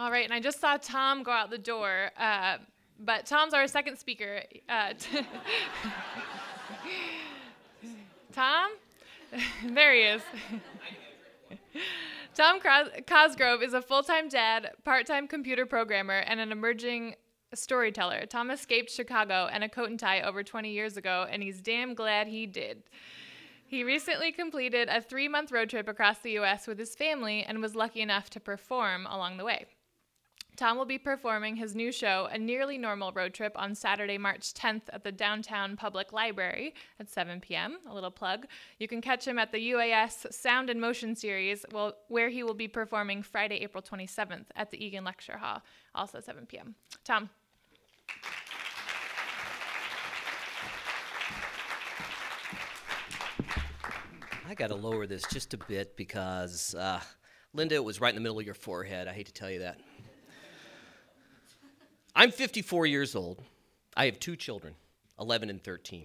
All right, and I just saw Tom go out the door, but Tom's our second speaker. Tom? There he is. Tom Cosgrove is a full-time dad, part-time computer programmer, and an emerging storyteller. Tom escaped Chicago and a coat and tie over 20 years ago, and he's damn glad he did. He recently completed a 3-month road trip across the U.S. with his family and was lucky enough to perform along the way. Tom will be performing his new show, A Nearly Normal Road Trip, on Saturday, March 10th at the Downtown Public Library at 7 p.m. A little plug. You can catch him at the UAS Sound and Motion Series, where he will be performing Friday, April 27th at the Egan Lecture Hall, also 7 p.m. Tom. I got to lower this just a bit because, Linda, it was right in the middle of your forehead. I hate to tell you that. I'm 54 years old. I have 2 children, 11 and 13.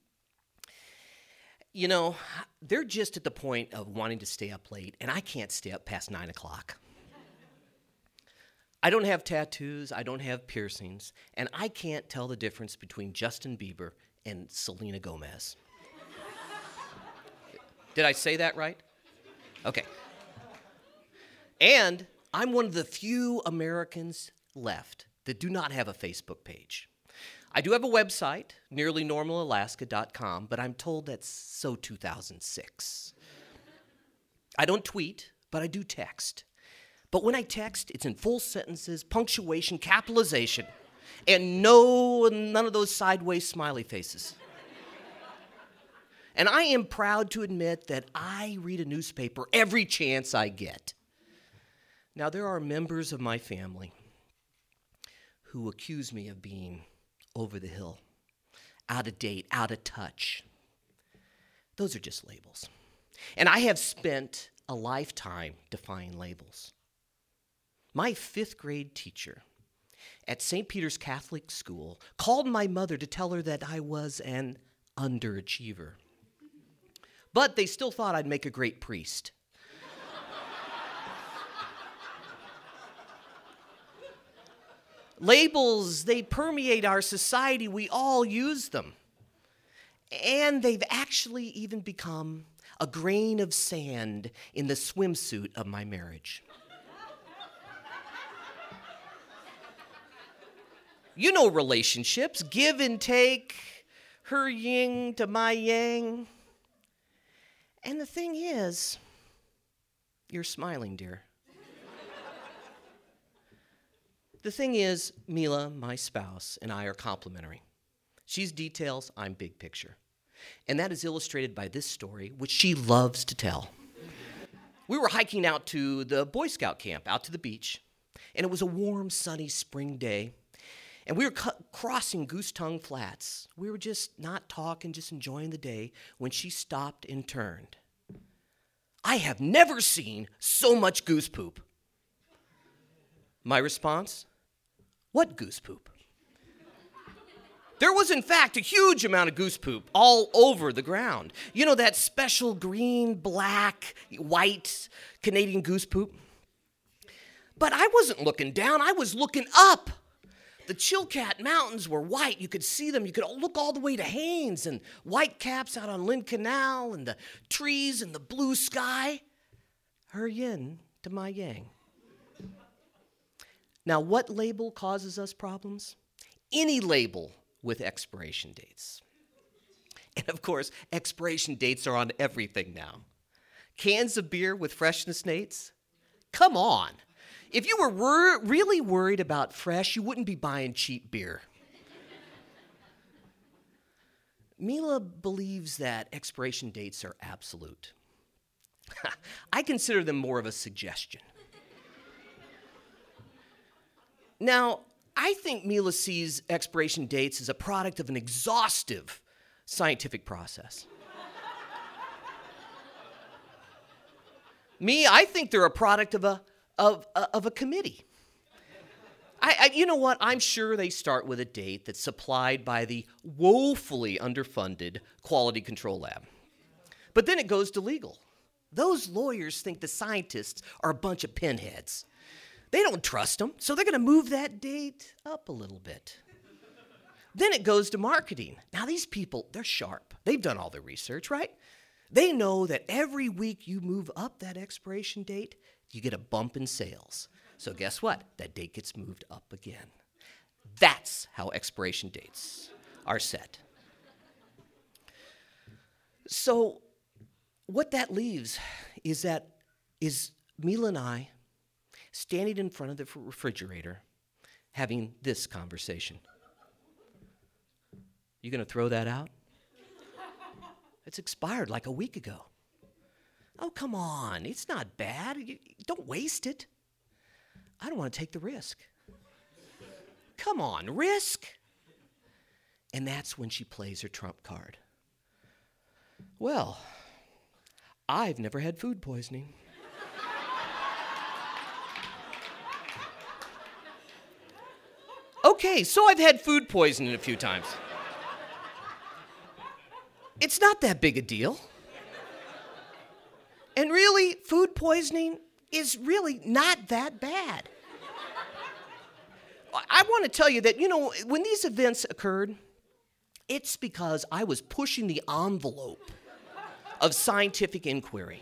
You know, they're just at the point of wanting to stay up late, and I can't stay up past 9 o'clock. I don't have tattoos, I don't have piercings, and I can't tell the difference between Justin Bieber and Selena Gomez. Did I say that right? Okay. And I'm one of the few Americans left that do not have a Facebook page. I do have a website, nearlynormalalaska.com, but I'm told that's so 2006. I don't tweet, but I do text. But when I text, it's in full sentences, punctuation, capitalization, and none of those sideways smiley faces. And I am proud to admit that I read a newspaper every chance I get. Now, there are members of my family who accuse me of being over the hill, out of date, out of touch. Those are just labels. And I have spent a lifetime defying labels. My 5th grade teacher at St. Peter's Catholic School called my mother to tell her that I was an underachiever. But they still thought I'd make a great priest. Labels, they permeate our society. We all use them. And they've actually even become a grain of sand in the swimsuit of my marriage. You know relationships, give and take, her yin to my yang. And the thing is, you're smiling, dear. The thing is, Mila, my spouse, and I are complementary. She's details, I'm big picture. And that is illustrated by this story, which she loves to tell. We were hiking out to the Boy Scout camp, out to the beach, and it was a warm, sunny spring day. And we were crossing Goose Tongue Flats. We were just not talking, just enjoying the day, when she stopped and turned. I have never seen so much goose poop. My response? What goose poop? There was, in fact, a huge amount of goose poop all over the ground. You know, that special green, black, white Canadian goose poop? But I wasn't looking down, I was looking up. The Chilkat Mountains were white. You could see them. You could look all the way to Haines and White Caps out on Lynn Canal and the trees and the blue sky. Her yin to my yang. Now, what label causes us problems? Any label with expiration dates. And of course, expiration dates are on everything now. Cans of beer with freshness dates? Come on. If you were really worried about fresh, you wouldn't be buying cheap beer. Mila believes that expiration dates are absolute. I consider them more of a suggestion. Now, I think Mila sees expiration dates as a product of an exhaustive scientific process. Me, I think they're a product of a committee. You know what? I'm sure they start with a date that's supplied by the woefully underfunded Quality Control Lab. But then it goes to legal. Those lawyers think the scientists are a bunch of pinheads. They don't trust them, so they're going to move that date up a little bit. Then it goes to marketing. Now, these people, they're sharp. They've done all their research, right? They know that every week you move up that expiration date, you get a bump in sales. So guess what? That date gets moved up again. That's how expiration dates are set. So what that leaves is Mila and I standing in front of the refrigerator having this conversation. You going to throw that out? It's expired like a week ago. Oh, come on. It's not bad. Don't waste it. I don't want to take the risk. Come on, risk. And that's when she plays her trump card. Well, I've never had food poisoning. Okay, so I've had food poisoning a few times. It's not that big a deal. And really, food poisoning is really not that bad. I want to tell you that, when these events occurred, it's because I was pushing the envelope of scientific inquiry.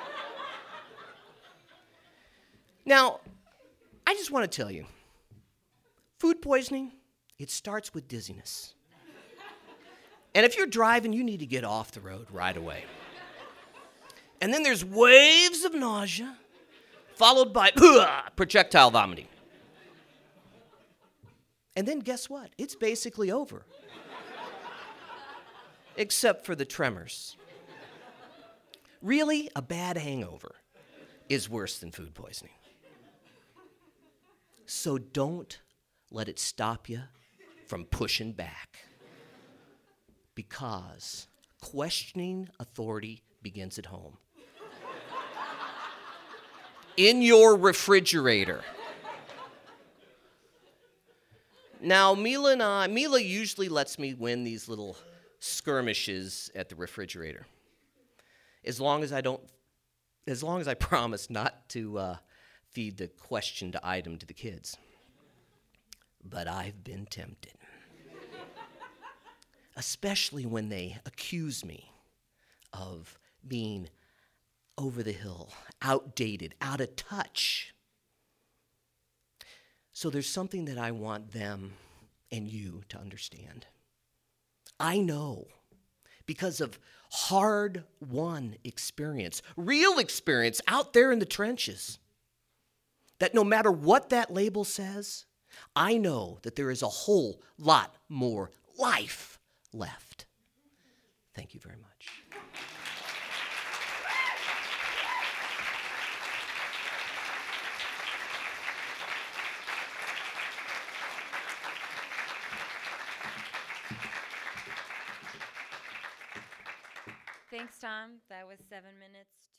Now, I just want to tell you, food poisoning, it starts with dizziness. And if you're driving, you need to get off the road right away. And then there's waves of nausea, followed by projectile vomiting. And then guess what? It's basically over. Except for the tremors. Really, a bad hangover is worse than food poisoning. So don't let it stop you from pushing back. Because questioning authority begins at home. In your refrigerator. Now, Mila usually lets me win these little skirmishes at the refrigerator. As long as I promise not to feed the questioned item to the kids. But I've been tempted. Especially when they accuse me of being over the hill, outdated, out of touch. So there's something that I want them and you to understand. I know, because of hard-won experience, real experience out there in the trenches, that no matter what that label says, I know that there is a whole lot more life left. Thank you very much. Thanks, Tom. That was 7 minutes.